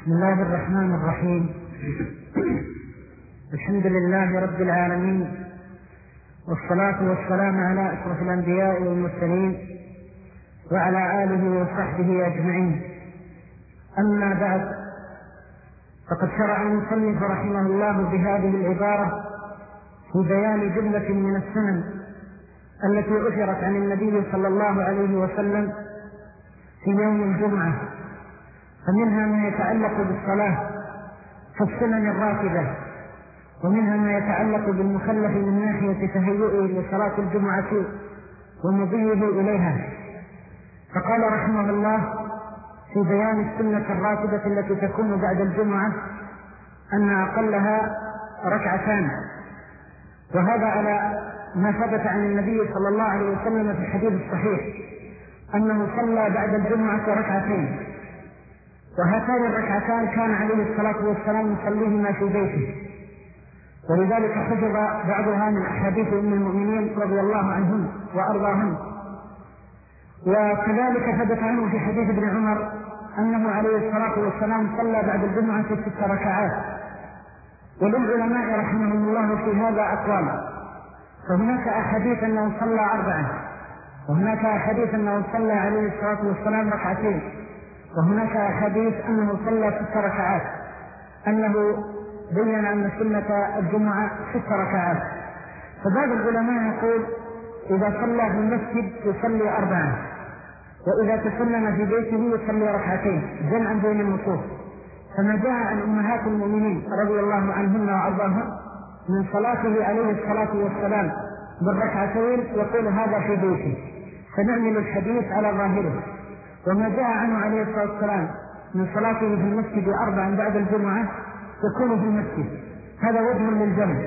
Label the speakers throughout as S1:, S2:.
S1: بسم الله الرحمن الرحيم. الحمد لله رب العالمين، والصلاة والسلام على أشرف الأنبياء والمرسلين وعلى آله وصحبه أجمعين. أما بعد، فقد شرع المصنف رحمه الله بهذه العبارة في بيان جملة من السنن التي أثرت عن النبي صلى الله عليه وسلم في يوم الجمعة، فمنها ما يتعلق بالصلاة كالسنن الراتبة، ومنها ما يتعلق بالمكلف من ناحية تهيئه لصلاة الجمعة ومضيه إليها. فقال رحمه الله في بيان السنة الراتبة التي تكون بعد الجمعة أن أقلها ركعتان، وهذا على ما ثبت عن النبي صلى الله عليه وسلم في الحديث الصحيح أنه صلى بعد الجمعة ركعتين، وهاتان الركعتان كان عليه الصلاة والسلام يصليهما في بيته، ولذلك حفظ بعضها من أحاديث أم المؤمنين رضي الله عنهم وأرضاهم. وكذلك ثبت عنه في حديث ابن عمر أنه عليه الصلاة والسلام صلى بعد الجمعة 6 ركعات. وللعلماء رحمهم الله في هذا أقوال، فهناك أحاديث أنه صلى 4، وهناك أحاديث أنه صلى عليه الصلاة والسلام ركعتين، وهناك أحاديث أنه صلى 6 ركعات، أنه بين أن سنة الجمعة 6 ركعات. فبعض العلماء يقول إذا صلى في المسجد يصلي 4، وإذا تسلم في بيته يصلي ركعتين جمعا بين النصوص. فما جاء عن أمهات المؤمنين رضي الله عنهن وأرضاهن من صلاته عليه الصلاة والسلام بالركعتين يقول هذا في بيته، فنعمل الحديث على ظاهره. وما جاء عنه عليه الصلاة والسلام من صلاته في المسجد 4 بعد الجمعة يكون في المسجد، هذا وجه للجمع.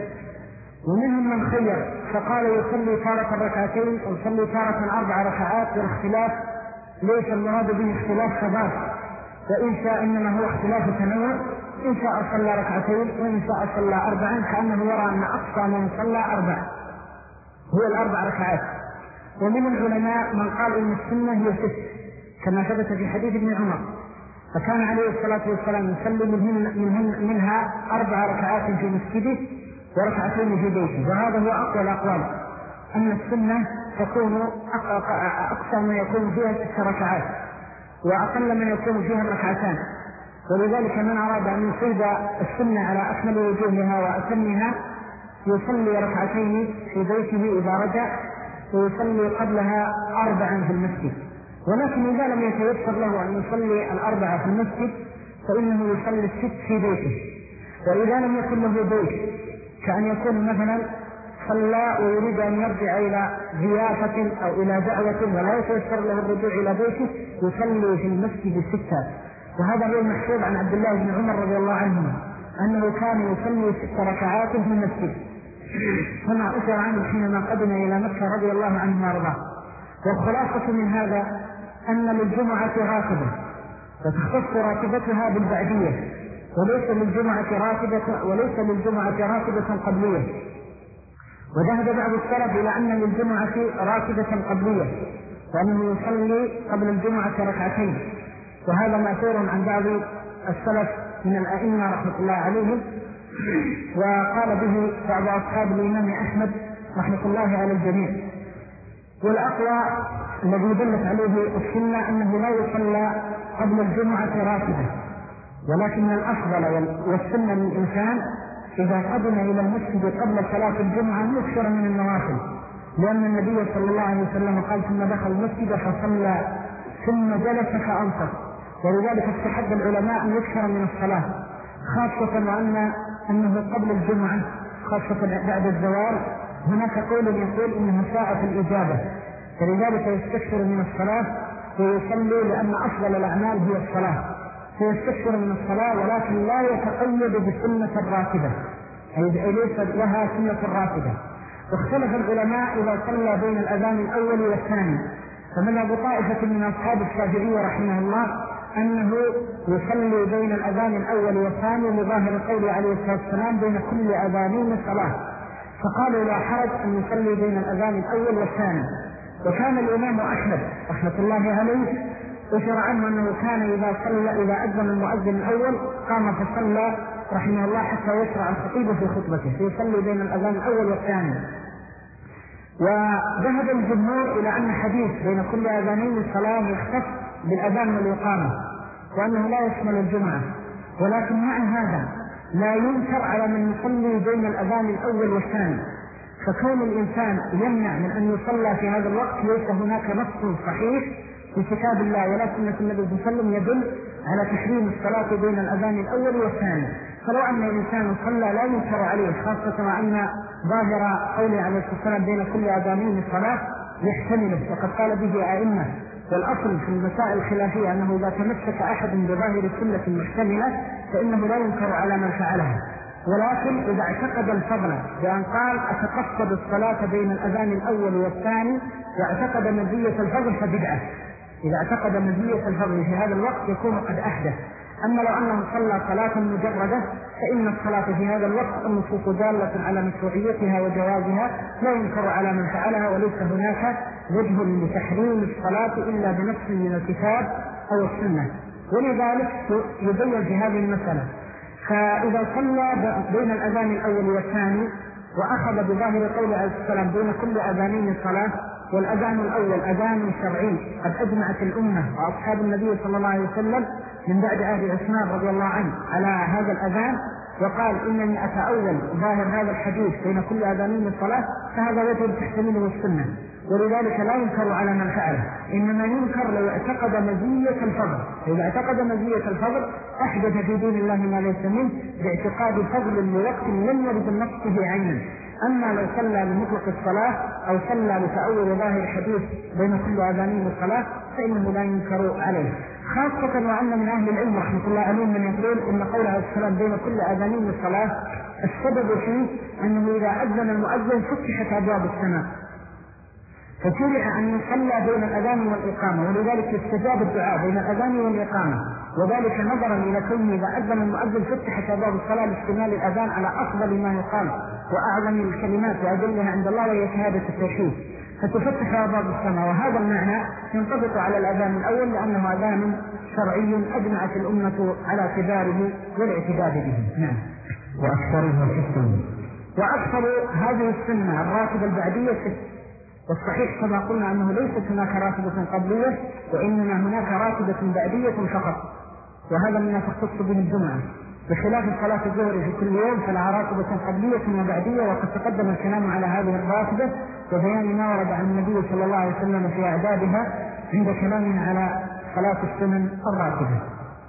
S1: ومنهم من خير فقال يصلي تارة ركعتين ويصلي تارة 4 ركعات، والاختلاف ليس المراد به اختلاف ثبات، وإن شاء إنما هو اختلاف تنوع، إن شاء صلى ركعتين وإن شاء صلى 4، كأنه يرى أن أقصى من صلى 4 هو 4 ركعات. ومن العلماء من قال إن السنة هي 6 كما ثبت في حديث ابن عمر، فكان عليه الصلاة والسلام يصلي منها 4 ركعات في مسجده وركعتين في بيته. وهذا هو أقوى الأقوال، أن السنة تكون أقصى ما يكون فيها 6 ركعات، وأقل ما يكون فيها الركعتان. ولذلك من أراد أن يصيب السنة على أكمل وجوهها وأتمها يصلي ركعتين في بيته إذا رجع، ويصلي قبلها 4 في المسجد. ولكن إذا لم يتيسر له أن يصلي 4 في المسجد فإنه يصلي 6 في بيته. وإذا لم يكن له بيت، كأن يكون مثلا صلى ويريد أن يرجع إلى ضيافة أو إلى دعوة ولا يتيسر له الرجوع إلى بيته، يصلي في المسجد 6. وهذا هو المحفوظ عن عبد الله بن عمر رضي الله عنه أنه كان يصلي 6 ركعات في المسجد، كما أثر عنه حينما قدم إلى مكة رضي الله عنه وارضاه. والخلاصة من هذا أن للجمعة راتبة، وتختص راتبتها بالبعدية، وليس للجمعة راتبة قبلية. وذهب بعض السلف إلى أن للجمعة راتبة قبلية، وأنه يصلي قبل الجمعة ركعتين، وهذا مأثور عن بعض السلف من الأئمة رحمة الله عليهم، وقال به بعض أصحاب الإمام أحمد رحمة الله على الجميع. والأقوى الذي دلت عليه السنة أنه لا يصلى قبل الجمعة راتبة، ولكن الأفضل والسنة للإنسان إذا قدم إلى المسجد قبل صلاة الجمعة يكثر من النوافل، لأن النبي صلى الله عليه وسلم قال ثم دخل المسجد فصلى ثم جلس فأنصت. ولذلك استحب العلماء أن يكثر من الصلاة، خاصة أنه قبل الجمعة، خاصة بعد الزوال هناك قول يقول إنها ساعة الإجابة، فلذلك يستكثر من الصلاة ويصلي، لأن أفضل الأعمال هي الصلاة، فيستكثر من الصلاة، ولكن لا يتقيد بسنة الراتبة، أي ليس لها سنة الراتبة. واختلف العلماء إذا صلى بين الأذان الأول والثاني، فمذهب طائفة من أصحاب الشافعية رحمه الله أنه يصلي بين الأذان الأول والثاني لظاهر قوله عليه الصلاة والسلام بين كل أذانين صلاة، فقالوا لا حرج أن يصلي بين الأذان الأول والثاني. وكان الإمام أحمد رحمة الله عليه أشر عنه أنه كان إذا أذن المؤذن الأول قام فصلى رحمه الله حتى يشرع الخطيب في خطبته فيصلي بين الأذان الأول والثاني. وذهب الجمهور إلى أن حديث بين كل أذانين الصلاة يختص بالأذان والإقامة وأنه لا يشمل الجمعة، ولكن مع هذا لا ينكر على من يصلي بين الأذان الأول والثاني، فكون الإنسان يمنع من أن يصلى في هذا الوقت ليس هناك نص صحيح في كتاب الله ولا سنة النبي صلى الله عليه وسلم يدل على تحريم الصلاة بين الأذان الأول والثاني. فلو أن الإنسان صلى لا ينكر عليه، خاصة وأن ظاهر قوله عليه الصلاة والسلام بين كل أذانين الصلاة يحتمله وقد قال به أئمة. والأصل في المسائل الخلافية أنه إذا تمسك أحد بظاهر سنة محتملة فإنه لا ينكر على من فعلها، ولكن إذا اعتقد الفضل بأن قال أتقصد الصلاة بين الأذان الأول والثاني واعتقد مزية الفضل فبدعة. إذا اعتقد مزية الفضل في هذا الوقت يكون قد أحدث. أما لو أنه صلى صلاة مجردة فإن الصلاة في هذا الوقت النصوص دالة على مشروعيتها وجوازها لا ينكر على من فعلها، وليس هناك وجه لتحريم الصلاة إلا بنص من الكتاب أو السنة. ولذلك يبين في هذه المسألة. فإذا صلى بين الأذان الأول والثاني وأخذ بظاهر قول عليه السلام بين كل أذانين الصلاة، والأذان الأول أذان شرعي قد أجمعت الأمة وأصحاب النبي صلى الله عليه وسلم من بعد عهد عثمان رضي الله عنه على هذا الأذان، وقال إنني أتأول ظاهر هذا الحديث بين كل أذانين الصلاة، فهذا وجه تحتمله السنة، ولذلك لا ينكر على من فعله، إنما ينكر لو اعتقد مزية الفضل. إذا اعتقد مزية الفضل أحدث في دين الله ما ليس منه باعتقاد فضل لوقت لم يرد النص به عينا. أما لو صلى بمطلق الصلاة أو صلى بتأول ظاهر الحديث بين كل أذانين الصلاة فإنه لا ينكر عليه، خاصة وأن من أهل العلم رحمة الله عليهم من يقول إن قوله عليه السلام بين كل أذانين الصلاة السبب فيه أنه إذا أذن المؤذن فتحت أبواب السماء، فشرع أن يصلى بين الأذان والإقامة، ولذلك يستجاب الدعاء بين الأذان والإقامة، وذلك نظرا إلى كونه إذا أذن المؤذن فتحت أبواب الصلاة لاستعمال الأذان على أفضل ما يقال وأعظم الكلمات وأجلها عند الله وهي شهادة التوحيد، فتفتح أبواب السماء. وهذا المعنى ينطبق على الأذان الأول لأنه أذان شرعي أجمعت الأمة على اعتباره والاعتداد به. نعم.
S2: وأكثرها في السنة.
S1: وأكثر هذه السنة الراتبة البعدية والصحيح كما قلنا أنه ليست هناك راتبة قبلية وإنما هناك راتبة بعدية فقط، وهذا مما تختص به الجمعة، بخلاف صلاة الظهر في كل يوم فلها راتبة قبلية وبعدية، وقد تقدم الكلام على هذه الراتبة وبيان ما ورد عن النبي صلى الله عليه وسلم في أعدادها عند كلامنا على صلاة السنن الراتبة.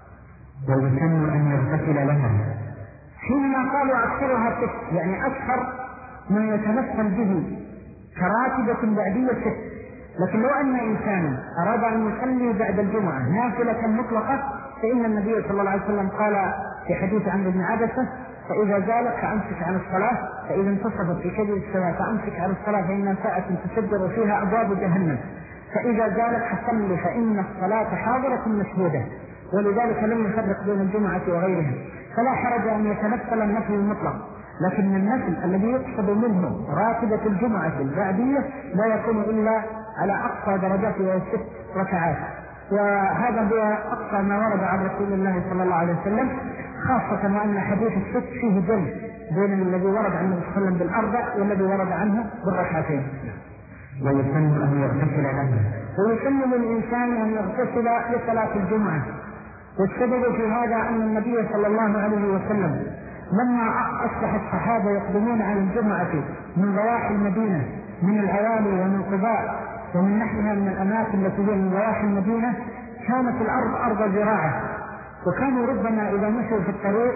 S2: ويسن أن يغتسل لها،
S1: حينما قالوا أكثرها ست، يعني أكثر ما يتمثل به كراتبة بعدية ست. لكن لو أن إنسانا أراد أن يصلي بعد الجمعة نافلة مطلقة فإن النبي صلى الله عليه وسلم قال في حديث عمرو بن عبسة فإذا زالت فأمسك عن الصلاة، فإذا انتصفت في كبير السماء فأمسك عن الصلاة فإن ساعة تسجر فيها أبواب جهنم، فإذا زالت فصل فإن الصلاة حاضرة مشهودة، ولذلك لم يفرق بين الجمعة وغيرها. فلا حرج أن يتمثل النفل المطلق، لكن النفل الذي يقصد منه راتبة الجمعة البعدية لا يكون إلا على أقصى درجات وهي 6 ركعات، وهذا هو أقصى ما ورد عن رسول الله صلى الله عليه وسلم، خاصة وأن حديث 6 فيه جمع بين الذي ورد عن النبي صلى الله عليه وسلم بالأربع والذي ورد عنه بالركعتين.
S2: ويسن أن يغتسل لها،
S1: ويسن للإنسان أن يغتسل لصلاة الجمعة. والسبب في هذا أن النبي صلى الله عليه وسلم لما أصبح الصحابة يقدمون على الجمعة من ضواحي المدينة من العوالي ومن قباء ومن نحوها من الأماكن التي هي من ضواحي المدينة كانت الأرض أرض زراعة، وكانوا ربما إذا مشوا في الطريق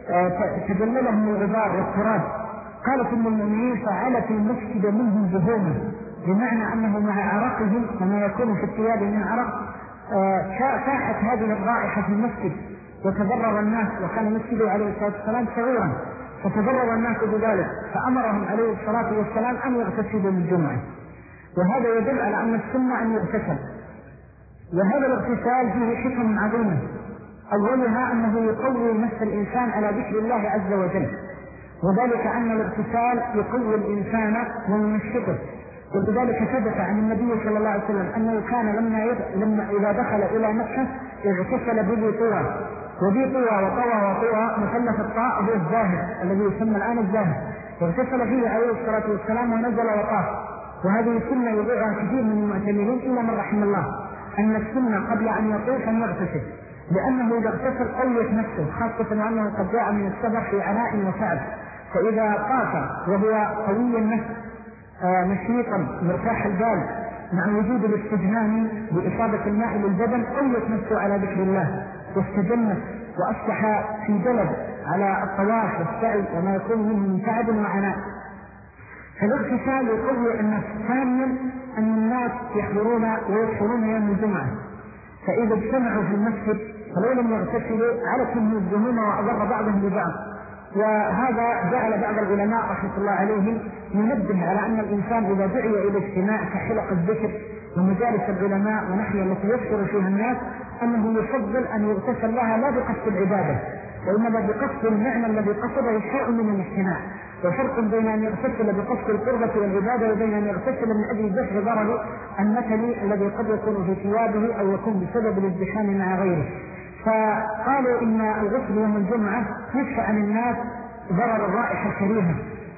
S1: تجللهم الغبار والتراب. قالت أم المؤمنين فعلت المسجد منهم جهوما، بمعنى أنه مع عرقهم وما يكون في الثياب من عرق فاحت هذه الرائحة في المسجد وتضرر الناس، وكان المسجد عليه الصلاة والسلام صغيرا فتضرر الناس بذلك، فأمرهم عليه الصلاة والسلام أن يغتسلوا للجمعة. وهذا يدل على أن السنة أن يغتسل، وهذا الاغتسال فيه حكم عظيمة، أولها أنه يقوي نفس الإنسان على ذكر الله عز وجل، وذلك أن الاغتسال يقوي الإنسان وينشطه، وبذلك ثبت عن النبي صلى الله عليه وسلم أنه كان لما إذا دخل إلى مكة اغتسل بذي طوى، وذي طوى وطوى وطوى مثلث الطاء هو الزاهر الذي يسمى الآن الزاهر، واغتسل فيه عليه الصلاة والسلام ونزل وطاف. وهذه السنة يضيعها كثير من المعتمرين إلا من رحم الله، أن السنة قبل أن يطوف أن يغتسل، لأنه إذا اغتسل قويت نفسه، خاصة وأنه قد جاء من السفر في عناء وتعب، فإذا طاف وهو قوي النفس نشيطا مرتاح البال مع وجود الاستجنان بإصابة الماء للبدن قويت نفسه على ذكر الله واستجنت وأصبح في جلد على الطواف والسعي وما يكون منه من تعب وعناء. فالاغتسال يقوي النفس. ثانيا أن الناس يحضرون ويدخلون يوم الجمعة، فإذا اجتمعوا في المسجد فلو لم يغتسلوا علتهم الذموم وأضر بعضهم ببعض. وهذا جعل بعض العلماء رحمة الله عليهم ينبه على أن الإنسان إذا دعي إلى اجتماع كحلق الذكر ومجالس العلماء ونحن التي يذكر فيها الناس أنه يفضل أن يغتسل لها لا بقصد العبادة وإنما بقصد المعنى الذي قصده الشيء من الاجتماع. وفرق بين أن يغتسل بقصد القربة والعبادة وبين أن يغتسل من أجل دفع ضرر المثل الذي قد يكون في ثيابه أو يكون بسبب الازدحام مع غيره. فقالوا إن الغسل يوم الجمعة يدفع عن الناس ضرر الرائحة الكريهة.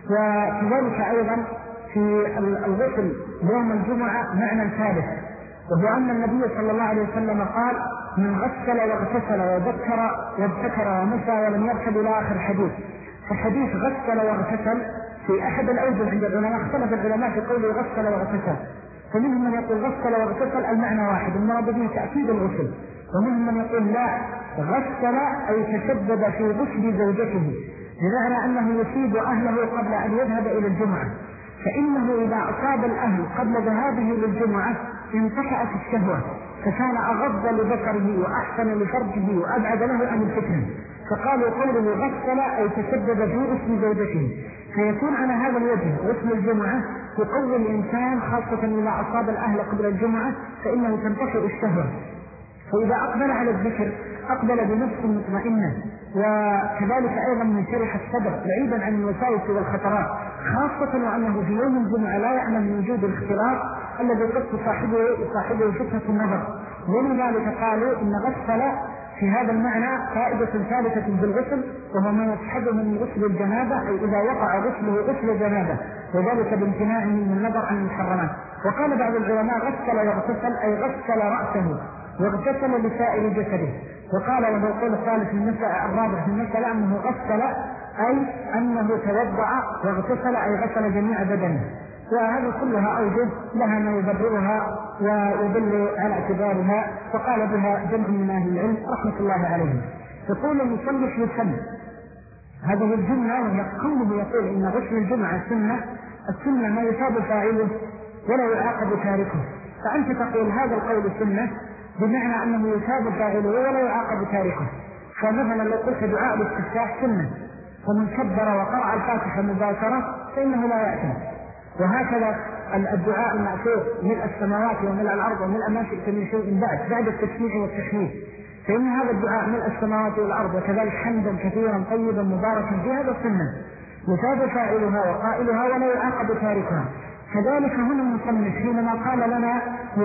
S1: وكذلك أيضا في الغسل يوم الجمعة معنى ثالث، وهو أن النبي صلى الله عليه وسلم قال: من غسل واغتسل وذكر وابتكر ومسى ولم يركب إلى آخر الحديث. فحديث غسل واغتسل في أحد الأوجه عند العلماء اختلف العلماء في قوله غسل واغتسل، فمنهم من يقول غسل واغتسل المعنى واحد المراد به تأكيد الغسل، ومنهم من يقول لا، غسل أي تسبب في غسل زوجته، بمعنى أنه يصيب أهله قبل أن يذهب إلى الجمعة، فإنه إذا أصاب الأهل قبل ذهابه للجمعة انتفأت الشهوة فكان أغض لذكره وأحسن لفرجه وأبعد له عن الفتنة. فقالوا قوله غسل أي تسبب في غسل زوجته، فيكون على هذا الوجه غسل الجمعة يقوي الإنسان خاصة إذا أصاب الأهل قبل الجمعة فإنه تنتفئ الشهوة. فإذا أقبل على الذكر أقبل بنفس مطمئنة، وكذلك أيضا من شرح الصدر بعيدا عن الوساوس والخطرات، خاصة وأنه في يوم الجمعة لا يعلم من وجود الاختلاط الذي قد تصاحبه فتنة النظر. ولذلك قالوا إن غسل في هذا المعنى فائدة ثالثة بالغسل، وهو ما يصحبه من غسل الجنابة، أي إذا وقع غسله غسل جنابة، وذلك بامتناعه من النظر عن المحرمات. وقال بعض العلماء غسل واغتسل أي غسل رأسه واغتسل لسائر جسده. وقال وهو قول الثالث الرابع في المسألة أنه غسل أي أنه توضع، واغتسل أي غسل جميع بدنه. وهذه كلها أوجه لها ما يبررها ويدل على اعتبارها، وقال بها جمع من أهل العلم رحمة الله عليهم. يقول المصنف يسن هذه الجملة، وهي قوله يقول إن غسل الجمعة السنة ما يثاب فاعله ولا يعاقب تاركه. فأنت تقول هذا القول سنة بمعنى أنه يثاب فاعله ولا يعاقب تاركه. فمثلا لو قلت دعاء الاستفتاح سنة، فمن كبر وقرأ الفاتحة مباشرة فإنه لا يأتي. وهكذا الدعاء المأثور ملء السماوات وملء الأرض وملء ما شئت من شيء بعد التسميع والتحميد، فإن هذا الدعاء ملء السماوات والأرض وكذلك حمدا كثيرا طيبا مباركا في هذا السنة يثاب فاعلها وقائلها ولا يعاقب تاركها. كذلك هنا المصنف حينما قال لنا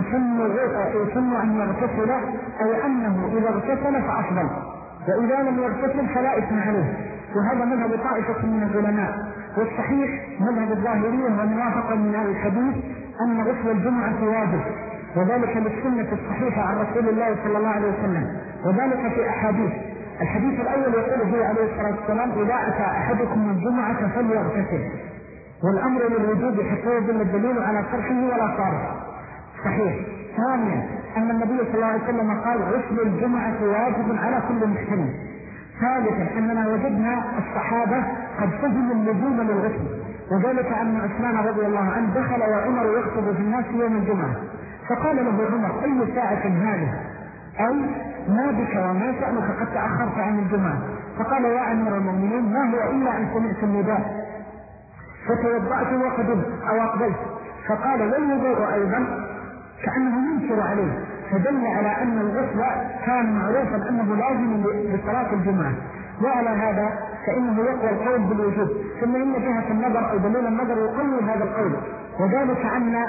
S1: يسن أن يغتسل أي أنه إذا اغتسل فأفضل، وإذا لم يغتسل فلا إثم عليه. وهذا مذهب طائفة من العلماء، والصحيح مذهب الظاهرية وموافقا من أهل الحديث أن غسل الجمعة واجب، وذلك للسنة الصحيحة عن رسول الله صلى الله عليه وسلم، وذلك في أحاديث. الحديث الأول يقول فيه عليه الصلاة والسلام: إذا أتى أحدكم الجمعة فليغتسل، والأمر للوجوب حتى يدل الدليل على صرفه ولا صارف. صحيح. ثانيا أن النبي صلى الله عليه وسلم قال: غسل الجمعة واجب على كل مسلم. ثالثا أننا وجدنا الصحابة قد فهموا اللزوم للغسل، وذلك أن عثمان رضي الله عنه دخل وعمر يخطب في الناس يوم الجمعة، فقال له عمر: أي ساعة هذه؟ أي ما بك وما شأنك قد تأخرت عن الجمعة؟ فقال: يا أمير المؤمنين ما هو إلا أن سمعت النداء فتوضأت وقدمت أو أقبلت. فقال: والوضوء أيضا، كأنه ينكر عليه، فدل على أن الغسل كان معروفا أنه لازم لصلاة الجمعة. وعلى هذا فإنه يقوى القول بالوجوب. ثم إن جهة النظر أو دليل النظر يقوي هذا القول، وذلك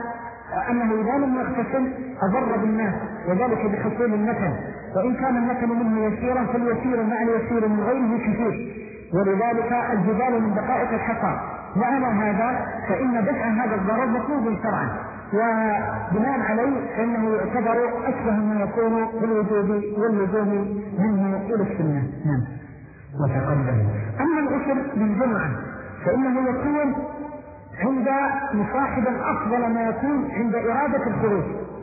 S1: أنه إذا لم يغتسل أضر بالناس، وذلك بحصول النتن، وإن كان النتن منه يسيرا فاليسير مع اليسير من غيره كثير، ولذلك الجبال من دقائق الحصى. وعلى هذا فإن دفع هذا الضرر مطلوب شرعا، وبناء عليه فإنه يعتبر أشبه ما يكون بالوجوب واللزوم منه إلى السنة. نعم.
S2: وتقدم.
S1: أما الغسل بالجمعة فإنه يكون عند مصاحب أفضل ما يكون عند إرادة الخروج،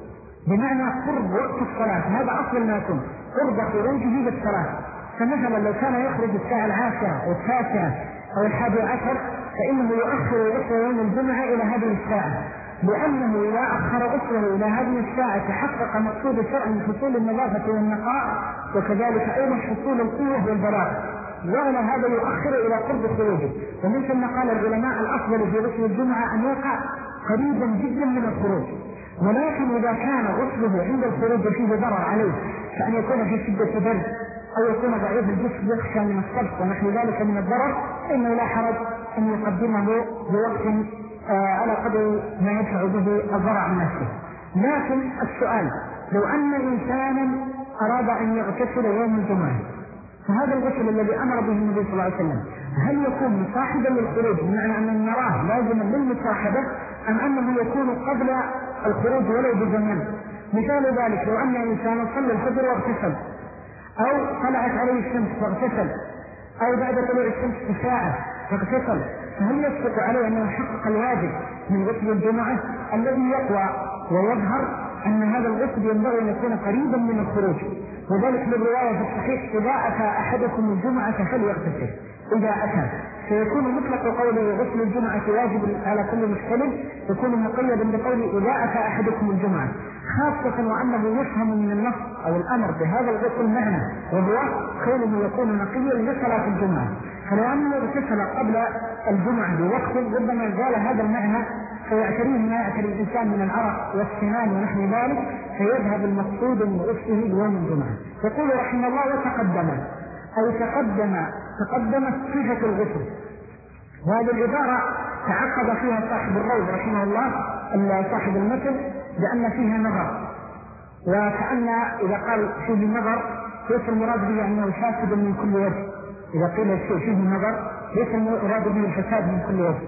S1: بمعنى قرب وقت الصلاة، هذا أفضل ما يكون قرب خروجه للصلاة. فمثلا لو كان يخرج الساعة 10 أو 9 أو 11 فإنه يؤخر غسله يوم الجمعة إلى هذه الساعة، لأنه إذا أخر غسله إلى هذه الساعة تحقق مقصود الشرع من حصول النظافة والنقاء، وكذلك أيضا حصول القوة والبراءة، وعلى هذا يؤخر إلى قرب خروجه. ومن ثم قال العلماء الأفضل في غسل الجمعة أن يقع قريبا جدا من الخروج، ولكن إذا كان غسله عند الخروج فيه ضرر عليه، كأن يكون في شدة برد أو يكون ضعيف الجسم يخشى من الصدق ونحو ذلك من الضرر، فإنه لا حرج أن يقدمه بوقت على قدر ما يدفع به الضرر عن نفسه. لكن السؤال، لو أن إنسانا أراد أن يغتسل يوم الجمعة، فهذا الغسل الذي أمر به النبي صلى الله عليه وسلم هل يكون مصاحبا للخروج بمعنى أن نراه لازما للمصاحبة، أم أنه يكون قبل الخروج ولو بزمن؟ مثال ذلك لو أن إنسانا صلى الفجر واغتسل، أو طلعت عليه الشمس واغتسل، أو بعد طلوع الشمس بساعة واغتسل، فهل يسبق عليه أنه يحقق الواجب من غسل الجمعة؟ الذي يقوى ويظهر أن هذا الغسل ينبغي أن يكون قريبا من الخروج، وذلك بالرواية في الصحيح إذا أتى أحدكم الجمعة فليغتسل. إذا أتى فيكون مطلق قوله غسل الجمعة واجب على كل محتلم، يكون مقيدا بقوله إذا أتى أحدكم الجمعة، خاصة وأنه يفهم من النص أو الأمر بهذا الغسل معنى، وهو كونه يكون نقيا لصلاة الجمعة. فلو أنه اغتسل قبل الجمعة بوقت ربما زال هذا المعنى فيعتريه ما يعتري الإنسان من العرق والسنان ونحو ذلك، فيذهب المقصود من غسله يوم الجمعة. يقول رحمه الله وتقدم، أي تقدمت صفة الغسل. وهذه العبارة تعقد فيها صاحب الروض رحمه الله صاحب المثل لأن فيها نظر، وكأن إذا قال فيه نظر ليس المراد به أنه فاسد من كل وجه، إذا قيل الشيء فيه نظر ليس المراد به الفساد من كل وجه،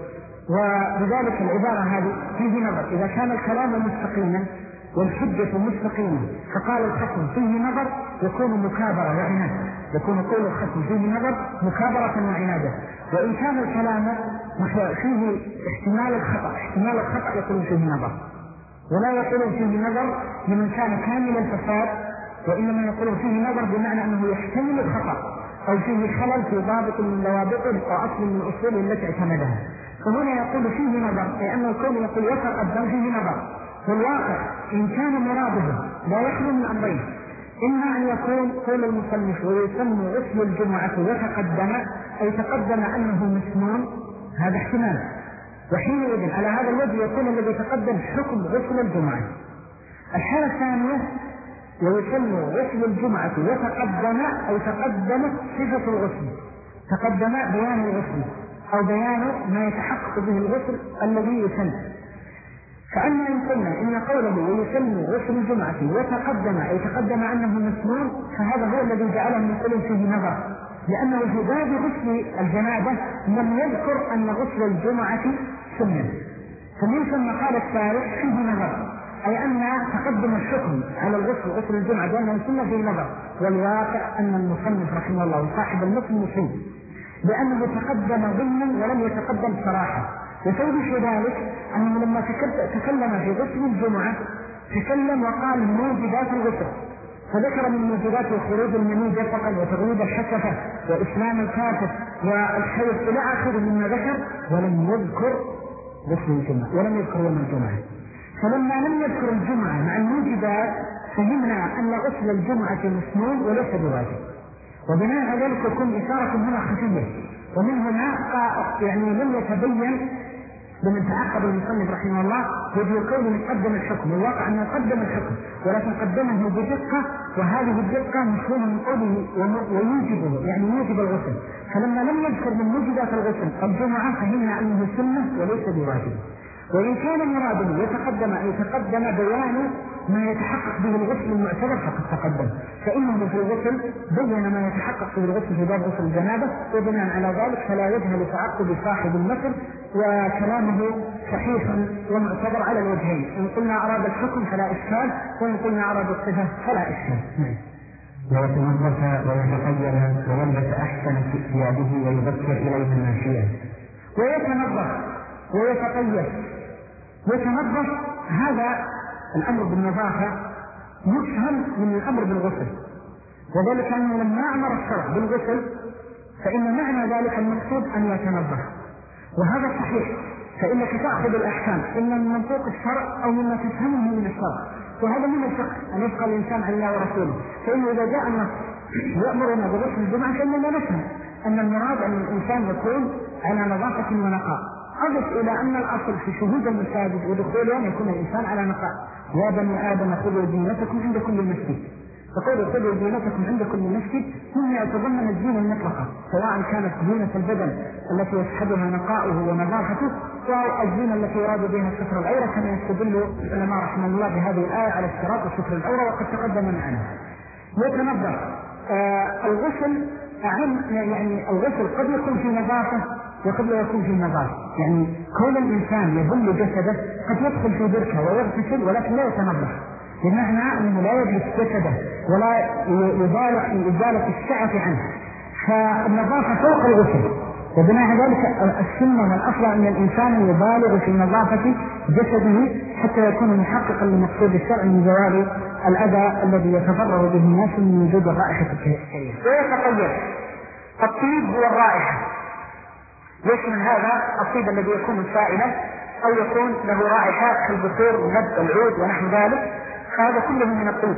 S1: ولذلك العبارة هذه فيه نظر. إذا كان الكلام مستقيما والحجة مستقيمة فقال الخصم فيه نظر يكون مكابرة وعناد، يكون قول الخصم فيه نظر مكابرة وعنادة. وإن كان الكلام فيه احتمال الخطأ يكون فيه نظر، ولا يقول فيه نظر لمن كان كامل الفساد، وإنما يقول فيه نظر بمعنى أنه يحتمل الخطأ أو فيه خلل في ضابط من ضوابطه أو أصل من أصوله التي اعتمدها. فهنا يقول فيه نظر لأنه الكون يقول يتقدم فيه نظر. والواقع إن كان مراده لا يخلو من أمرين، إما أن يكون قول المصنف ويسمى غسل الجمعة وتقدم، أي تقدم أنه مسنون، هذا احتمال، وحينئذ على هذا الوجه يكون الذي تقدم حكم غسل الجمعة. الحالة الثانية ويسمى غسل الجمعة وتقدم، أي تقدمت صفة الغسل، تقدم بيان الغسل أو بيان ما يتحقق به الغسل الذي يسمى. فأما إن قلنا إن قوله ويسمى غسل الجمعة وتقدم، أي تقدم أنه مسنون، فهذا هو الذي جعلهم يقولون فيه نظر، لأنه في باب غسل الجنابة لم يذكر أن غسل الجمعة سنة، فمن ثم قال الشارع فيه نظر، أي أن تقدم الحكم على غسل الجمعة بأنه سنة في نظر. والواقع أن المصنف رحمه الله صاحب المتن مصيب، لأنه تقدم ضمنا ولم يتقدم صراحة. وتوضح ذلك أنه لما تكلم في غسل الجمعة تكلم وقال موجبات الغسل، فذكر من موجبات خروج المني جفقا وتغييب الحسفة وإسلام الكافر والحيض إلى آخره مما ذكر، ولم يذكر غسل الجمعة ولم يذكر يوم الجمعة. فلما لم يذكر الجمعة مع الموجبات فهمنا أن غسل الجمعة مسنون وليس بواجب، وبناء على ذلك تكون إشارة هنا خفية. ومن هنا يعني لم يتبين لمن تعقب المصنف رحمه الله وجه كونه يقدم الحكم، الواقع أنه قدم الحكم ولكن قدمه بدقة، وهذه الدقة مفهومة من قوله ويوجبه، يعني يوجب الغسل. فلما لم يذكر من موجبات الغسل الجمعة فهمنا أنه سنة وليس بواجب. وإن كان مرادا يتقدم بيان ما يتحقق به الغسل المعتبر فقد تقدم، فإنه في الغسل بين ما يتحقق به الغسل في باب غسل الجنابة، وبناء على ذلك فلا يجهل تعقب صاحب المثل، وكلامه صحيح ومعتبر على الوجهين، إن قلنا أراد الحكم فلا إشكال، وإن قلنا أراد الصفة فلا إشكال.
S2: ويتنظف ويتطيب ويلبس أحسن ثيابه ويبكر إليه الماشية.
S1: ويتنظف ويتطيب. يتنظف هذا الأمر بالنظافة يفهم من الأمر بالغسل، وذلك أنه لما أمر الشرع بالغسل فإن معنى ذلك المقصود أن يتنظف، وهذا صحيح، فإنك تأخذ الأحكام إما من منطوق الشرع أو مما تفهمه من الشرع، وهذا من الفقه أن يبقى الإنسان على الله ورسوله. فإنه إذا جاء النص يأمرنا بغسل الجمعة فإننا نفهم أن المراد أن الإنسان يكون على نظافة ونقاء. أضف إلى أن الأصل في شهود المساجد ودخولها أن يكون الإنسان على نقاء. يا بني آدم خذوا زينتكم عند كل مسجد، فقولوا خذوا زينتكم عند كل مسجد هم يتضمن الزينة المطلقة، سواء كانت زينة البدن التي يصحبها نقاؤه ونظافته، أو الزينة التي يراد بها ستر العورة، كما يستدل العلماء رحمه الله بهذه الآية على اشتراط ستر العورة وقد تقدم معنا. يتنظف الغسل يعني الغسل قد يكون في نظافة وقد لا يكون في نظافة، يعني كون الإنسان يبل جسده قد يدخل في بركة ويغتسل ولكن لا يتنظف، بمعنى أنه لا يجلس جسده ولا يبالغ في إزالة الشعث عنه، فالنظافة فوق الغسل. وبناء ذلك السنة والأفضل أن الإنسان يبالغ في نظافة جسده حتى يكون محققا لمقصود الشرع من زوال الأذى الذي يتضرر به الناس من وجود الرائحة الكريهة. ويتطيب. الطيب هو الرائحة، يشمل هذا الطيب الذي يكون سائلا أو يكون له رائحة كالبخور ونبت العود ونحو ذلك، فهذا كله من الطيب.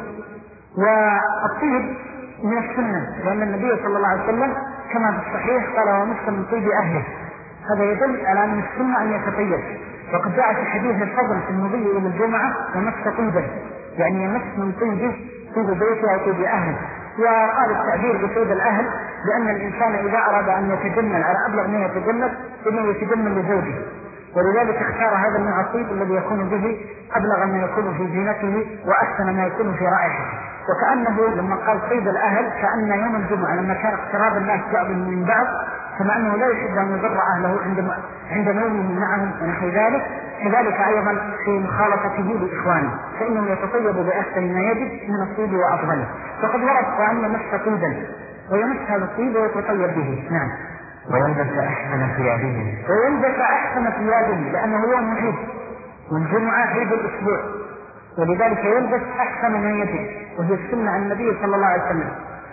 S1: والطيب من السنة، لأن النبي صلى الله عليه وسلم كما في الصحيح قال ومسك من طيب أهله، هذا يدل على أن السنة أن يتطيب. وقد جاء في حديث الفضل في المضي إلى الجمعة ومسك طيبا، يعني يمس من طيبه طيب بيته أو طيب أهله. وقال التعبير بطيب الأهل لأن الإنسان إذا أراد أن يتجمل على أبلغ ما يتجمل إنه يتجمل لزوجه، ولذلك اختار هذا النوع الطيب الذي يكون به أبلغ ما يكون في زينته وأحسن ما يكون في رائحته. وكأنه لما قال طيب الأهل كأن يوم الجمعة لما كان اقتراب الناس بعض من بعض، كما أنه لا يحب أن يضر أهله عند نومه معهم ونحو ذلك، كذلك أيضا في مخالطته لإخوانه فإنه يتطيب بأحسن ما يجب من الطيب وأفضله. فقد ورد وأن مس طيبا ويمس هذا الطيب ويتطيب به. نعم.
S2: ويلبس أحسن ثيابه.
S1: ويلبس أحسن ثيابه لأنه يوم عيد، والجمعة عيد الأسبوع، ولذلك يلبس أحسن ما يجب، وهي السنة عن النبي صلى الله عليه وسلم.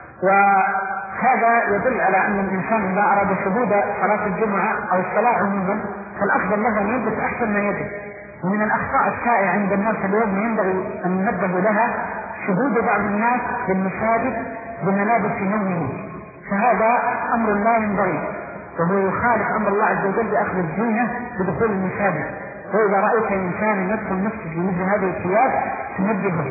S1: وهذا يدل على أن الإنسان إذا أراد شهود صلاة الجمعة أو الصلاة عموما فالأفضل له أن يلبس أحسن ما يجب. ومن الأخطاء الشائعة عند الناس اليوم ينبغي أن ننبه لها شهود بعض الناس للمساجد بملابس نومه، فهذا أمر لا ينبغي، وهو يخالف أمر الله عز وجل بأخذ الزينة بدخول المساجد. وإذا رأيت إنسانا يدخل المسجد بمثل هذه الثياب تنبهه،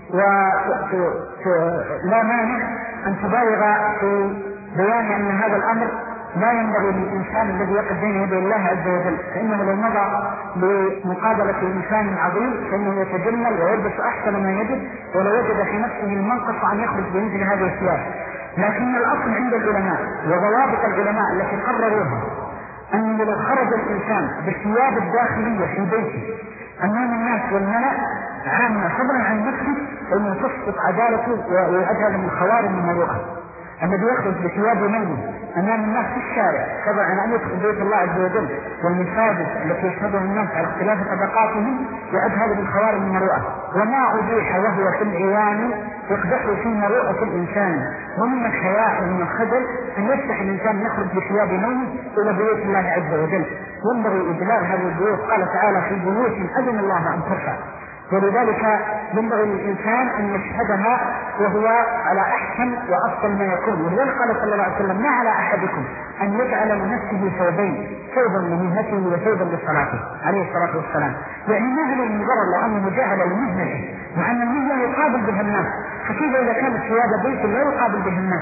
S1: ولا مانع أن تبالغ في بيان أن هذا الأمر لا ينبغي للإنسان الذي يقف بين يدي الله عز وجل، فإنه لو مضى بمقابلة إنسان عظيم فإنه يتجمل ويلبس أحسن ما يجب، ولو وجد في نفسه المنقص أن يخرج بمثل هذه الثياب. لكن الأصل عند العلماء وضوابط العلماء التي قرروها أنه لو خرج الإنسان بالثياب الداخلية في بيته أمام الناس والملأ عامة فضلا عن نفسه فإنه تسقط عدالته ويعدها من خوارم المروءة. الذي يخرج بثياب نومه أمام الناس في الشارع طبعا أن يدخل بيت الله عز وجل والمساجد التي يشهدها الناس على اختلاف طبقاتهم يعد هذا من خوارم المروءة. وما أبيح وهو في العيان يقدح في مروءة الإنسان، ومن الحياء ومن الخجل أن يفتح الإنسان يخرج بثياب نومه إلى بيت الله عز وجل. ينبغي إدلاء هذه البيوت، قال تعالى في بيوت أذن الله أن ترفع، ولذلك ينبغي للإنسان أن يشهدها وهو على أحسن وأفضل ما يكون. ولذلك قال صلى الله عليه وسلم ما على أحدكم أن يجعل لنفسه ثوبين، ثوبا لمهنته وثوبا لصلاته عليه الصلاة والسلام. يعني ما هذا المجرد لأنه جعل لمهنته، مع أن المهنة يقابل بها الناس، فكيف إذا كانت ثياب بيت لا يقابل بها الناس؟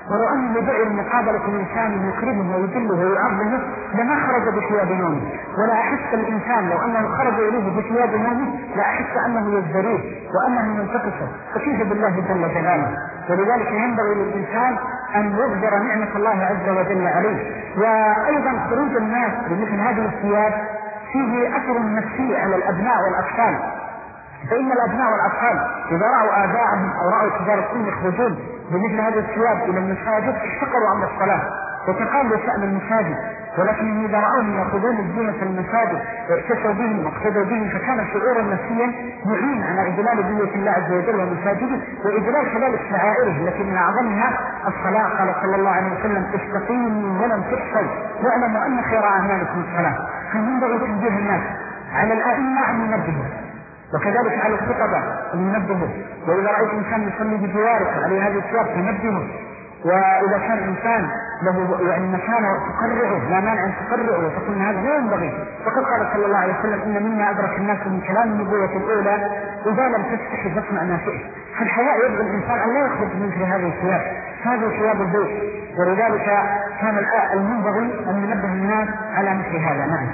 S1: ولو أنه دعي لمقابلة الإنسان يكرمه ويذله ويعظمه لما خرج بثياب نومه، ولا أحس الإنسان لو أنه خرج إليه بثياب نومه لا أحس أنه يزدريه وأنه ينتقصه، فكيف بالله جل جلاله؟ ولذلك ينبغي للإنسان أن يقدر نعمة الله عز وجل عليه. وأيضا خروج الناس بمثل هذه الثياب فيه أثر نفسي على الأبناء والأطفال، فإن الأبناء والأطفال إذا رأوا آباءهم أو رأوا كبار السن يخرجون بمثل هذه الثياب إلى المساجد افتقروا عن الصلاة وتقالوا شأن المساجد، ولكن إذا رأوهم يأخذون الزينة في المساجد واعتسوا بهم واقتدوا بهم فكان شعورا نفسيا معين على إجلال بيوت الله عز وجل ومساجده وإجلال كذلك شعائره التي من أعظمها الصلاة. قال صلى الله عليه وسلم استقيموا ولم تحصوا واعلموا أن خير أعمالكم الصلاة. فينبغي تنبيه الناس على الأئمة أن ينبهوا، وكذلك على الخطبة أن ينبهوا، وإذا رأيت إنسان يصلي بجوارك عليه هذه الثياب تنبهه، وإذا كان إنسان له يعني مكانه تقرعه لا مانع أن تقرعه وتقول هذا لا ينبغي. فقد قال صلى الله عليه وسلم إن مما أدرك الناس من كلام النبوة الأولى إذا لم تستحي فاسمع ما شئت. فالحياء يبغي الإنسان أن لا يخرج من مثل هذه الثياب، هذه ثياب البيت، ولذلك كان المنبغي أن ينبه الناس على مثل هذا. نعم.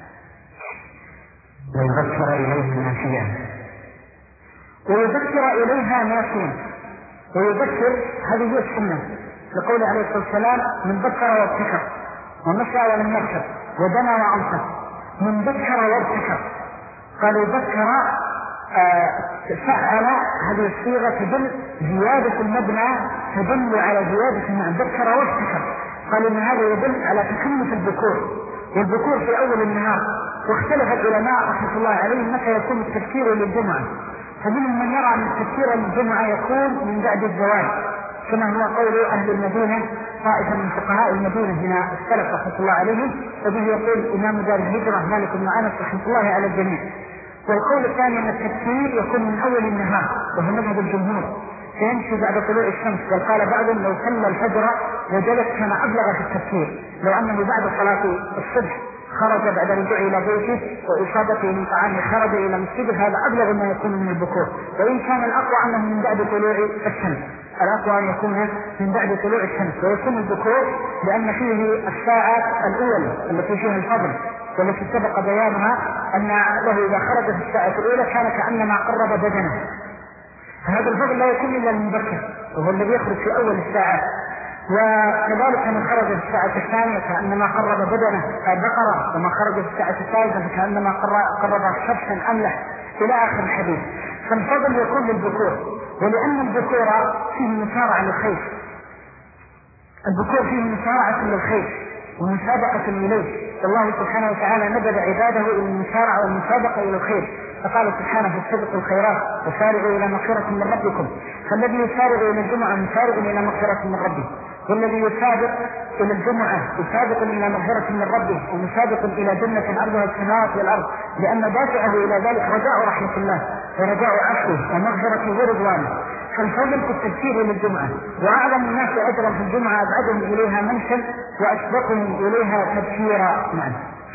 S2: ويذكر إليه ناسيا،
S1: ويذكر إليها ناسيا، ويذكر هذه هي السنة لقول عليه الصلاة والسلام من ذكر وابتكر ومشى ولم يركب ودنا وأنصت. من ذكر وابتكر قال يذكر فعل هذه الصيغة تدل زيادة المبنى تدل على زيادة المعنى. ذكر وابتكر قال إن هذا يدل على تكلف الذكور، والذكور في أول النهار. واختلف العلماء رحمة الله عليهم متى يكون التذكير للجمعة، فمنهم من يرى أن التذكير للجمعة يكون من بعد الزواج كما هو قول أهل المدينة، طائفة من فقهاء المدينة هنا السلف رحمة الله عليهم، وبه يقول إمام دار الهجرة مالك بن أنس رحمة الله على الجميع. والقول الثاني أن التذكير يكون من أول النهار وهو مذهب الجمهور فيمشي بعد طلوع الشمس. وقال بعضهم لو صلى الفجر وجلس كان أبلغ في التذكير، لو أنه بعد صلاة الصبح خرج بعد رجوعه إلى بيته وإصابته من طعامه خرج إلى مسجده هذا أبلغ ما يكون من البكور. وإن كان الأقوى أنه من بعد طلوع الشمس، الأقوى أن يكون من بعد طلوع الشمس ويكون البكور لأن فيه الساعات الأولى التي فيها الفضل والتي سبق بيانها أن له إذا خرج في الساعة الأولى كان كأنما قرب بدنه، فهذا الفضل لا يكون إلا المبكر وهو الذي يخرج في أول الساعات. وكذلك من خرج في الساعة الثانية كأنما قرب بدنه بقرة، وما خرج في الساعة الثالثة فكأنما قرب شخصا أملح إلى آخر الحديث. فالفضل يكون للذكور، ولأن الذكور فيه مسارعة للخير، الذكور فيه مسارعة للخير ومسابقة إليه. الله سبحانه وتعالى ندب عباده إلى المسارعة والمسابقة إلى الخير، فقال سبحانه فاستبقوا الخيرات وسارعوا إلى مغفرة من ربكم. فالذي يسارع إلى الجمعة مسارع إلى مغفرة من ربه، والذي يسابق إلى الجمعة يسابق إلى مغفرة من ربه ومسابق إلى جنة عرضها السماوات والأرض، لأن دافعه إلى ذلك رجاء رحمة الله ورجاء عفوه ومغفرته ورضوانه. فالفضل في التذكير للجمعة، وأعظم الناس أجرا في الجمعة أبعدهم إليها منشا وأسبقهم إليها تذكيرا. نعم.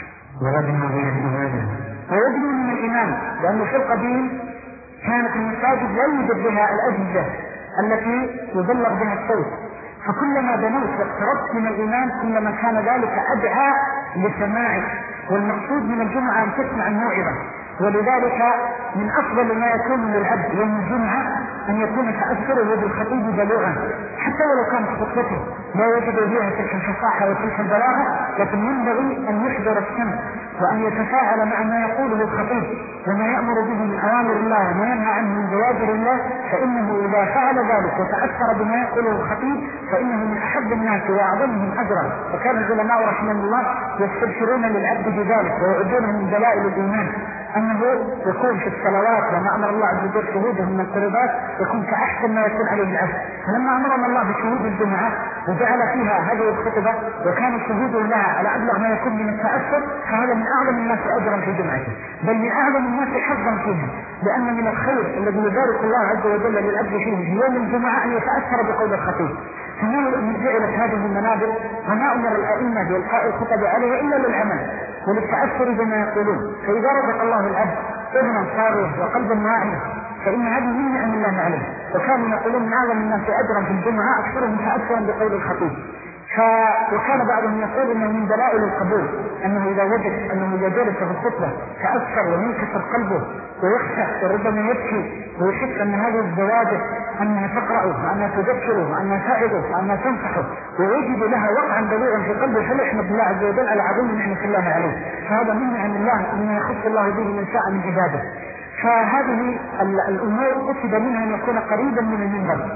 S1: ويدنو من الإمام، لأنه في القديم كانت المساجد لا يوجد بها الأجهزة التي يبلغ بها الصوت، فكلما دنوت واقتربت من الإمام كلما كان ذلك أدعى لسماعك. والمقصود من الجمعة أن تسمع الموعظة، ولذلك من أفضل ما يكون للعبد يوم الجمعة أن يكون تأثره بالخطيب بلوغا، حتى ولو كانت خطبته لا يجد فيها تلك الفصاحة وتلك البلاغة، لكن ينبغي أن يحضر السمع وأن يتفاعل مع ما يقوله الخطيب وما يأمر به من أوامر الله وما ينهى عنه من زواجر الله، فإنه إذا فعل ذلك وتأثر بما يقوله الخطيب فإنه من أحب الناس وأعظمهم أجرا. وكان العلماء رحمهم الله يستبشرون للعبد بذلك ويعدونه من دلائل الإيمان أنه يكون في الصلوات وما أمر الله عز وجل شهوده من القربات يكون كأحسن ما يكون عليه العبد. فلما أمرنا الله بشهود الجمعة وجعل فيها هذه الخطبة وكان شهود لها على أبلغ ما يكون من التأثر، فهذا من أعظم الناس أجرا في جمعته، بل من أعظم الناس حظا فيها، لأن من الخير الذي يبارك الله عز وجل للعبد فيه في يوم الجمعة أن يتأثر بقول الخطيب. فما جعلت هذه المنابر وما أمر الأئمة بإلقاء الخطب عليها إلا للعمل وللتأثر بما يقولون. فإذا رزق الله العبد اذنا صاريه وقلبا واعيا فإن هذه من نعم الله عليه. وكانوا يقولون من أعظم الناس أجرا في الجمعة أكثرهم تأثرا بقول الخطيب. وكان بعضهم يقول انه من دلائل القبول انه اذا وجد انه اذا جلس في الخطبه تاثر وينكسر قلبه ويخشع وربما يبكي ويحس ان هذه الزواجر انها تقرأه وانها تذكره وانها تعظه وانها تنصحه ويجد لها وقعا بليغا في قلبه فليحمد الله عز وجل على عظيم نعمه الله عليه. فهذا من نعم الله ان يخص الله به من شاء من عباده. فهذه الامور قصد منها ان يكون قريبا من المنبر.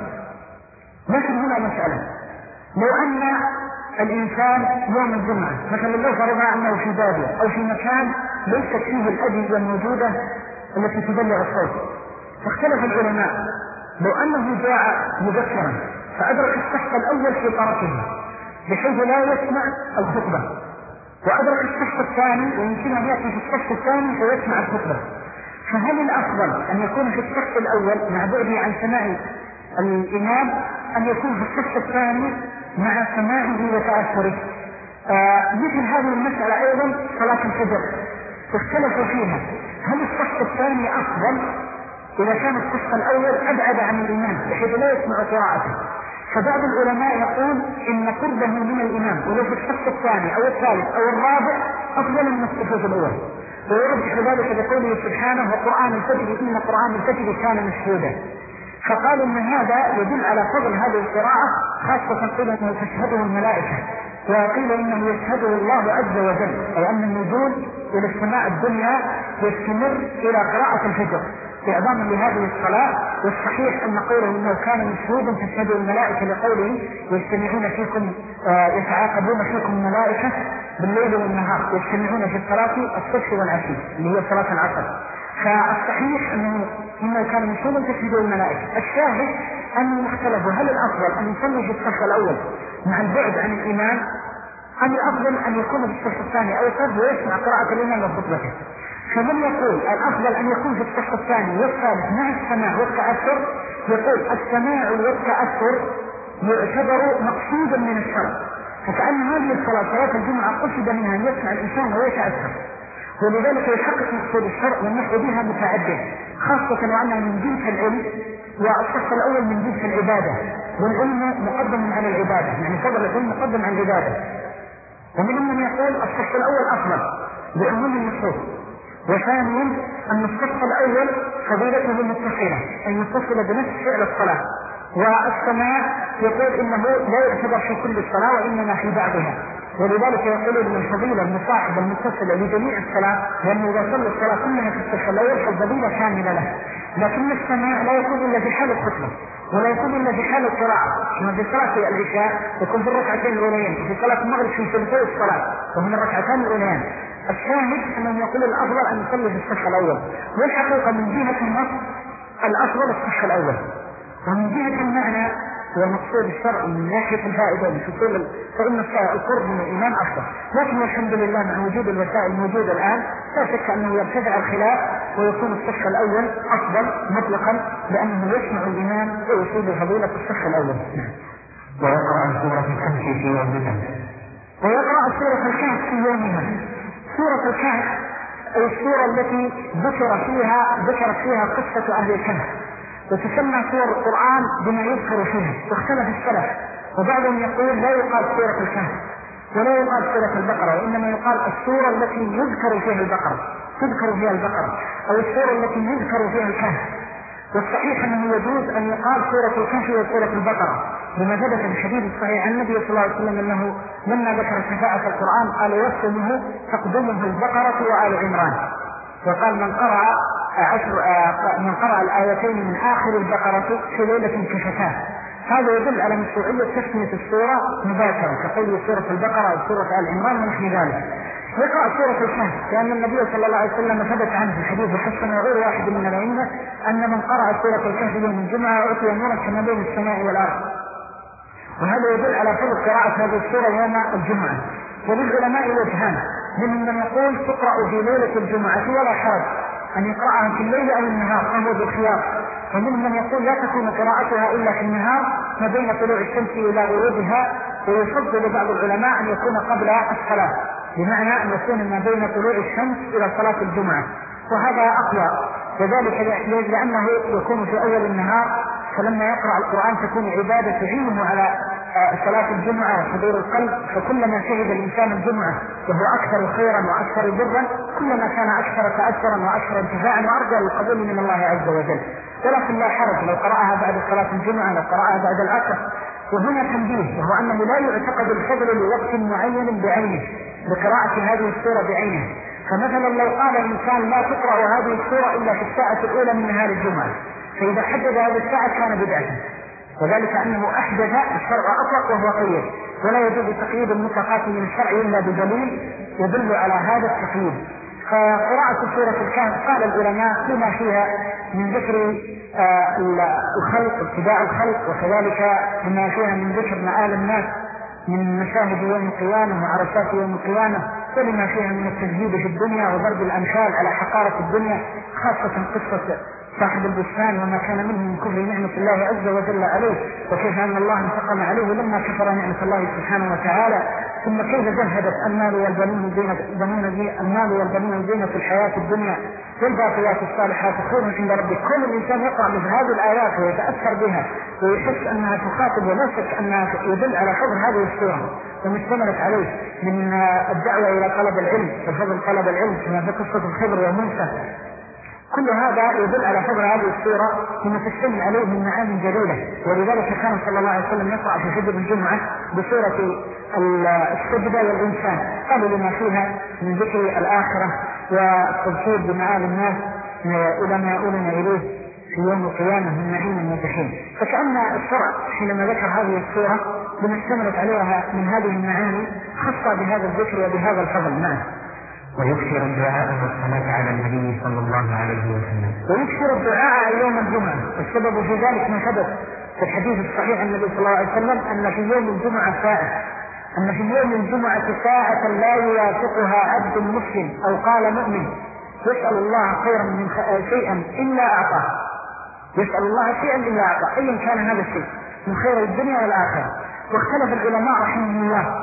S1: لكن هنا مسألة، لو أن الإنسان يوم الجمعة مثلا لو فرضنا أنه في بادية أو في مكان ليست فيه الأجهزة الموجودة التي تبلغ الصوت، فاختلف العلماء لو أنه جاء مبكرا فأدرك الصف الأول في طرفه بحيث لا يسمع الخطبة، وأدرك الصف الثاني ويمكن أن يأتي في الصف الثاني فيسمع الخطبة، فهل الأفضل أن يكون في الصف الأول مع بعده عن سماع الإمام أن يكون في الصف الثاني مع سماعه وتأثره؟ مثل هذه المسألة أيضا صلاة الفجر اختلفوا فيها، هل الصف الثاني أفضل إذا كان الصف الأول أبعد عن الإمام بحيث لا يسمع قراءته؟ فبعض العلماء يقول إن قربه من الإمام ولو في الصف الثاني أو الثالث أو الرابع أفضل من الصفوف الأول، ويرجح ذلك بقوله سبحانه وقرآن الفجر إن قرآن الفجر كان مشهودا. فقالوا ان هذا يدل على فضل هذه القراءة، خاصة قيل انه تشهده الملائكة وقيل انه يشهده الله عز وجل، اي ان النزول الى السماء الدنيا يستمر الى قراءة الفجر إعظاما لهذه الصلاة. والصحيح ان قوله انه كان مشهودا تشهده الملائكة لقوله يجتمعون فيكم يتعاقبون فيكم الملائكة بالليل والنهار يجتمعون في الصلاة الصبح والعشي اللي هي صلاة العصر. فالصحيح انه كان مشهودا تشهده الملائكة. الشاهد انهم اختلفوا هل الافضل ان يصلي في الصف الاول مع البعد عن الامام ام الافضل ان يكون في الصف الثاني او الصف ويسمع قراءة الامام وخطبته. فمن يقول الافضل ان يكون في الصف الثاني والثالث مع السماع والتأثر، يقول السماع والتأثر يعتبر مقصودا من الشرع، فكأن هذه الصلاة صلاة الجمعة قصد منها ان يسمع الانسان ويتأثر، ولذلك يحقق مقصود الشرع والنحو بها متعدد، خاصة وأنها من جنس العلم والصف الأول من جنس العبادة، والعلم مقدم على العبادة، يعني فضل العلم مقدم على العبادة. ومنهم من يقول الصف الأول أفضل بعموم النصوص، وثانيا أن الصف الأول فضيلته متصلة أي متصلة بنفس فعل الصلاة، والسماع يقول إنه لا يعتبر في كل الصلاة وإنما في بعضها، ولذلك يقولون ان الفضيلة المصاحبة المتصلة لجميع الصلاة، لأنه إذا صلى الصلاة كلها في الصف الأول فالفضيلة كاملة له. لكن السماع لا يكون إلا في حال الخطبة ولا يكون إلا في حال القراءة، كما في صلاة العشاء يكون في الركعتين الأوليين، وفي صلاة المغرب في ثلثي الصلاة ومن الركعتين الأوليين. الشاهد أنهم يقول الأفضل أن يصلي في الصف الأول، والحقيقة من جهة النص الأفضل الصف الأول، ومن جهة المعنى والمقصود الشرعي من ناحية الفائدة لحصول فإن القرب من الإمام أفضل. لكن الحمد لله مع وجود الوسائل الموجودة الآن لا شك أنه يرتفع الخلاف ويكون الصف الأول أفضل مطلقا لأنه يسمع الإمام ويصيب فضيلة الصف الأول.
S2: ويقرأ سورة الكهف في يومها،
S1: ويقرأ سورة الكهف في يومها. سورة الكهف أي السورة التي ذكرت فيها قصة أهل الكهف، وتسمى سور القرآن بما يذكر فيها، واختلف السلف، وبعضهم يقول لا يقال سورة الكهف ولا يقال سورة البقرة، وإنما يقال السورة التي يذكر فيها البقرة أو السورة التي يذكر فيها الكهف. والصحيح أنه يجوز أن يقال سورة الكهف وسورة البقرة، لما ثبت الحديث الصحيح عن النبي صلى الله عليه وسلم أنه لما ذكر شفاعة القرآن قال يسمه تقدمه البقرة وآل عمران، وقال من قرأ الآيتين من آخر البقرة في ليلة كشفاه. هذا يدل على مشروعية تسمية السورة مباشرة كقول سورة البقرة أو سورة آل عمران ونحو ذلك. يقرأ سورة الكهف لأن النبي صلى الله عليه وسلم ثبت عنه في الحديث الحسن وغير واحد من الأئمة أن من قرأ سورة الكهف يوم الجمعة أعطي نورا كما بين السماء والأرض، وهذا يدل على فضل قراءة هذه السورة يوم الجمعة. وللعلماء وجهان، منهم من يقول تقرأ في ليلة الجمعة ولا حرج أن يقرأها في الليل أو النهار فهو بالخيار، ومنهم من يقول لا تكون قراءتها إلا في النهار ما بين طلوع الشمس إلى غروبها، ويفضل بعض العلماء أن يكون قبل الصلاة، بمعنى أن يكون ما بين طلوع الشمس إلى صلاة الجمعة، وهذا أقوى وذلك لأنه يكون في أول النهار، فلما يقرأ القرآن تكون عبادة تعينه على صلاة الجمعة وحضور القلب. فكلما شهد الإنسان الجمعة وهو أكثر خيرا وأكثر برا كلما كان أكثر تأثرا وأكثر انتفاعا وأرجى للقبول من الله عز وجل. ولكن لا حرج لو قرأها بعد صلاة الجمعة، لو قرأها بعد العصر. وهنا تنبيه، وهو أنه لا يعتقد الفضل لوقت معين بعينه بقراءة هذه السورة بعينه. فمثلا لو قال الإنسان لا تقرأ هذه السورة إلا في الساعة الأولى من نهار الجمعة، فإذا حدد هذه الساعة كان بدعة، وذلك أنه أحدث الشرع أطلق وهو قيد، ولا يجوز تقييد المطلقات من الشرع إلا بدليل يدل على هذا التقييد. فقراءة سورة الكهف قال العلماء بما فيها من ذكر الخلق، ابتداء الخلق، وكذلك بما فيها من ذكر مآل الناس من مشاهد يوم القيامة وعرصات يوم القيامة، ولما فيها من التجديد في الدنيا وضرب الأمثال على حقارة الدنيا، خاصة قصة صاحب البستان وما كان منه من كفر نعمة الله عز وجل عليه، وكيف أن الله انتقم عليه لما كفر نعمة الله سبحانه وتعالى. ثم كيف زهدت المال والبنون زينة الحياة الدنيا والباقيات الصالحات خير عند ربك. كل الإنسان يقرأ مثل هذه الآيات ويتأثر بها ويحس أنها تخاطب، ولا شك أنها يدل على فضل هذه السورة وما اشتملت عليه من الدعوة إلى طلب العلم وفضل طلب العلم كما في قصة الخضر وموسى. كل هذا يدل على فضل هذه السورة بما تشتمل عليه من معاني جليلة. ولذلك كان صلى الله عليه وسلم يقرأ في خطبة الجمعة بسورة السجدة والإنسان، قالوا لما فيها من ذكر الآخرة والتذكير بمآل الناس إلى ما يؤولون إليه في يوم القيامة من نعيم وجحيم. فكأن الشرع حينما ذكر هذه السورة بما اشتملت عليها من هذه المعاني خص بهذا الذكر وبهذا الفضل. نعم.
S2: ويكثر الدعاء والصلاة على النبي صلى الله عليه وسلم.
S1: ويكثر الدعاء يوم الجمعة، والسبب في ذلك ما ثبت في الحديث الصحيح عن النبي صلى الله عليه وسلم أن في يوم الجمعة ساعة، أن في يوم الجمعة ساعة لا يوافقها عبد مسلم أو قال مؤمن يسأل الله خيرا من شيئا إلا أعطاه، يسأل الله شيئا إلا أعطاه، أيا كان هذا الشيء من خير الدنيا والآخرة. واختلف العلماء رحمه الله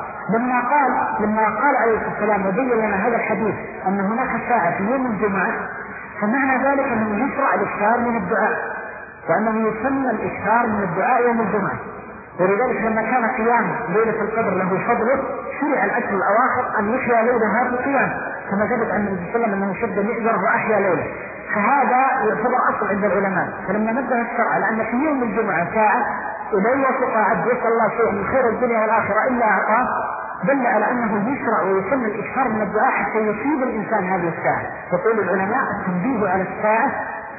S1: لما قال عليه السلام وبين لنا هذا الحديث أن هناك ساعة في يوم الجمعة، فمعنى ذلك أنه يشرع الإكثار من الدعاء، وأنه يسمى الإكثار من الدعاء يوم الجمعة. ولذلك لما كان قيام ليلة القدر له فضله شرع العشر الأواخر أن يحيا ليلها بالقيام، كما ثبت عن النبي صلى الله عليه وسلم أنه شد مئزره وأحيا ليله. فهذا يعتبر أصل عند العلماء. فلما نبه الشرع على أن في يوم الجمعة ساعة لا يوافق عبد يسأل الله شيء من خير الدنيا والآخرة إلا أعطاه، دل على أنه يشرع ويسمى الإكثار من الدعاء حتى يصيب الإنسان هذه الساعة. يقول العلماء التنبيه على الساعة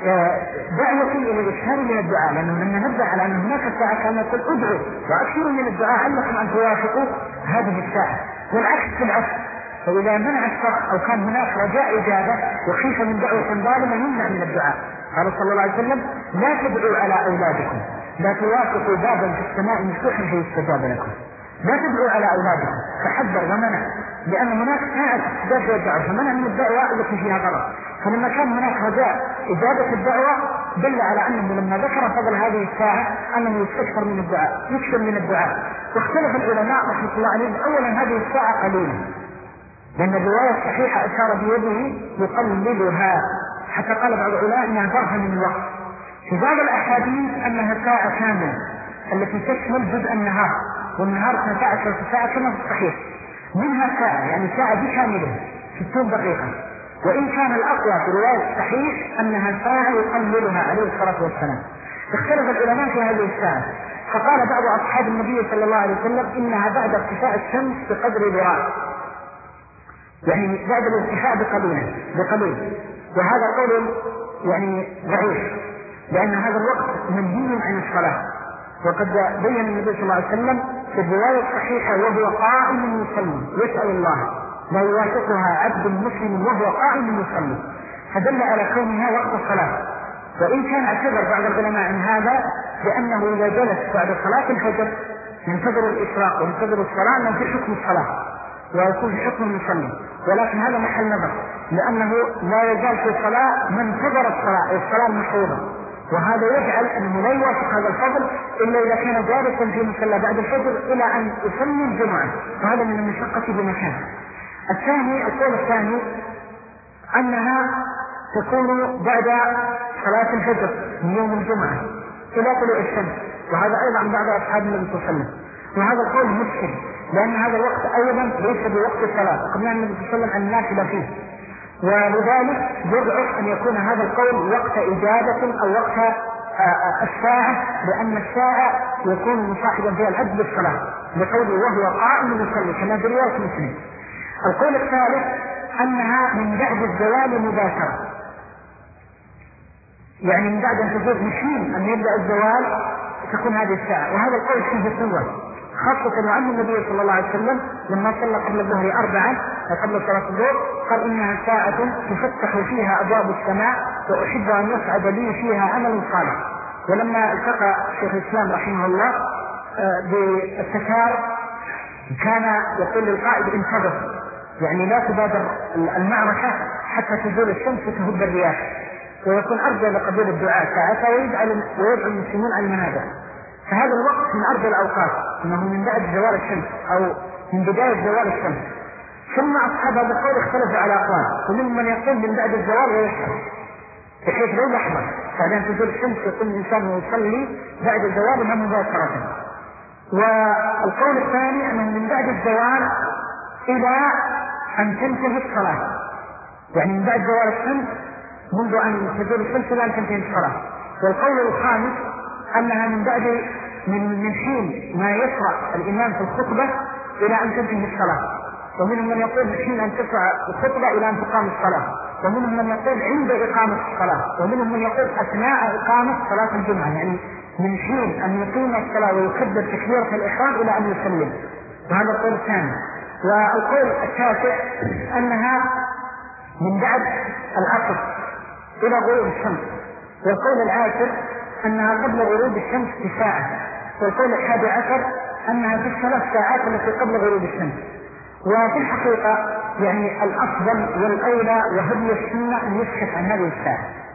S1: دعوة إلى الإكثار من الدعاء، لأنه لما نبدأ على أن هناك ساعة كان يقول ادعوا وأكثروا من الدعاء علكم أن توافقوا هذه الساعة، والعكس في العكس. فإذا منع الشخص أو كان هناك رجاء إجابة وخيف من دعوة ظالمة يمنع من الدعاء. قال صلى الله عليه وسلم لا تدعوا على أولادكم، لا توافقوا بابا في السماء مفتوحا فيستجاب لكم، لا تدعوا على أولادكم، فحذر ومنع، لأن هناك ساعة استجابة الدعوة فمنع من الدعوة التي فيها غلط. فلما كان هناك رجاء إجابة الدعوة دل على أنه لما ذكر فضل هذه الساعة أنه يكثر من الدعاء، يكثر من الدعاء. واختلف العلماء رحمة الله عليهم. أولا هذه الساعة قليلة، لأن الرواية الصحيحة أشار بيده يقللها، حتى قال بعض العلماء أنها ظرف من الوقت. في بعض الأحاديث أنها ساعة كاملة التي تشمل جزء النهار، والنهار 12 ساعة كما في الصحيح، منها ساعة يعني ساعة دي كاملة 60 دقيقة. وإن كان الأقوى في رواية الصحيح أنها ساعة يقللها عليه الصلاة والسلام. اختلف العلماء في هذه الساعة، فقال بعض أصحاب النبي صلى الله عليه وسلم إنها بعد ارتفاع الشمس بقدر ذراع، يعني بعد الارتفاع بقليل، وهذا قول يعني ضعيف، لأن هذا الوقت منهي عن الصلاة. وقد بين النبي صلى الله عليه وسلم في الرواية الصحيحة وهو قائم يصلي يسأل الله لا يوافقها عبد مسلم وهو قائم يصلي، فدل على كونها وقت الصلاة. وإن كان اعتذر بعض العلماء عن هذا لأنه إذا جلس بعد صلاة الفجر ينتظر الإشراق وينتظر الصلاة أنه في حكم الصلاة ويكون في حكم المصلي، ولكن هذا محل نظر، لأنه لا يزال في الصلاة من انتظر الصلاة المفروضة، وهذا يجعل أنه لا يوافق هذا الفضل إلا إذا كان جالسا في مصلى بعد الفجر إلى أن يصلي الجمعة، وهذا من المشقة بمكان. القول الثاني أنها تكون بعد صلاة الفجر من يوم الجمعة إلى طلوع الشمس، وهذا أيضا عن بعض أصحاب النبي صلى الله عليه وسلم. وهذا القول مشكل، لأن هذا الوقت أيضا ليس بوقت الصلاة، قبل النبي صلى الله عليه وسلم أن النافلة فيه، ولذلك يضعف أن يكون هذا القول وقت إجابة أو وقت الساعة، لأن الساعة يكون مصاحبا فيها العد بالصلاة لقوله وهو قائم يصلي كما في رواية مسلم. القول الثالث أنها من بعد الزوال مباشرة، يعني من بعد أن تزول مشين أن يبدأ الزوال تكون هذه الساعة، وهذا القول فيه قوة، خاصة وأن النبي صلى الله عليه وسلم لما صلى قبل الظهر 4 قبل صلاة الظهر قال إنها ساعة تفتح فيها أبواب السماء وأحب أن يصعد لي فيها عمل صالح. ولما التقى شيخ الإسلام رحمه الله بالتكار كان يقول للقائد انتظر، يعني لا تبادر المعركة حتى تزول الشمس وتهب الرياح، ويكون أرجى لقبول الدعاء ساعتها ويدعو المسلمون على المنابر. فهذا الوقت من أرجى الأوقات، أنه من بعد زوال الشمس أو من بداية زوال الشمس. ثم أصحاب هذا القول اختلفوا على أقوال، ومنهم من يقول من بعد الزوال ويشهر بحيث لو لحظة بعد أن تزول الشمس يقوم الإنسان يصلي بعد زوالها مباشرة. والقول الثاني أنه من بعد الزوال إلى أن تنتهي الصلاة، يعني من بعد زوال الشمس منذ أن تزول الشمس إلى أن تنتهي الصلاة. والقول الخامس أنها من بعد من حين ما يشرع الإمام في الخطبة إلى أن تنتهي الصلاة، ومنهم من يقول من حين أن تشرع الخطبة إلى أن تقام الصلاة، ومنهم من يقول عند إقامة الصلاة، ومنهم من يقول أثناء إقامة صلاة الجمعة، يعني من حين أن يقيم الصلاة ويكبر تكبيرة الإحرام إلى أن يسلم. وهذا القول الثاني. والقول التاسع أنها من بعد العصر إلى غروب الشمس. والقول العاشر أنها قبل غروب الشمس بساعة. والقول 11 أنها في ال3 ساعات التي قبل غروب الشمس. وفي الحقيقة يعني الأفضل والأولى وهدي السنة أن يسكت عن هذه الساعة،